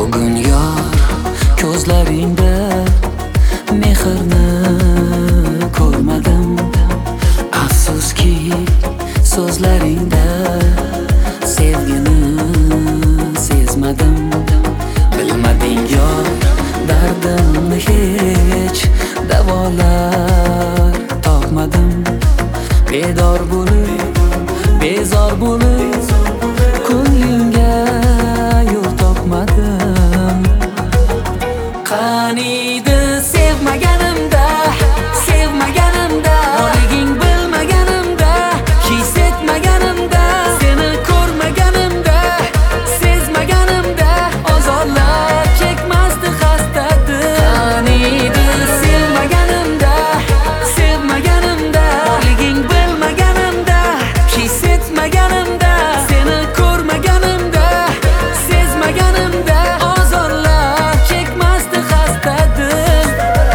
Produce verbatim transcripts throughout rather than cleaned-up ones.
Bugun yor ko'zlaringda mehrni ko'rmadim. Afsuski so'zlaringda sevgini sezmadim. Bilmading yor dardimni hech davolar topmadim. Bedor bo'lib, bezor bo'lib, ko'nglimga yo'l topmadim. Qaniydi sevmaganimda, sevmaganimda, borliging bilmaganimda, his etmaganimda, seni ko'rmaganimda, sezmaganimda, ozorlar chekmasdi xastadir. Qaniydi sevmaganimda, sevmaganimda, borliging bilmaganimda, his etmaganimda, seni ko'rmaganimda, sezmaganimda, ozorlar chekmasdi xastadir.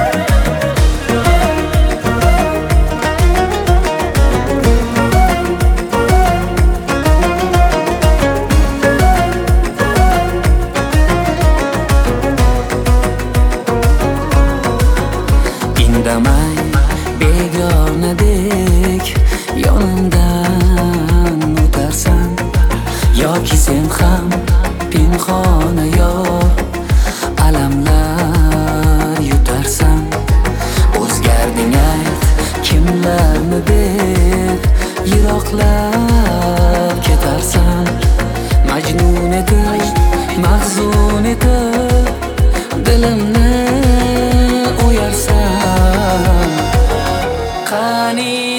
Indamay begonadek yonimdan o'tarsan, yoki sen ham pinhona yor alamlar yutarsan. O'zgarding ayt kimlarni deb yiroqlab ketarsan. Majnun etib, mahzun etib, dilimni o'yarsan. Qani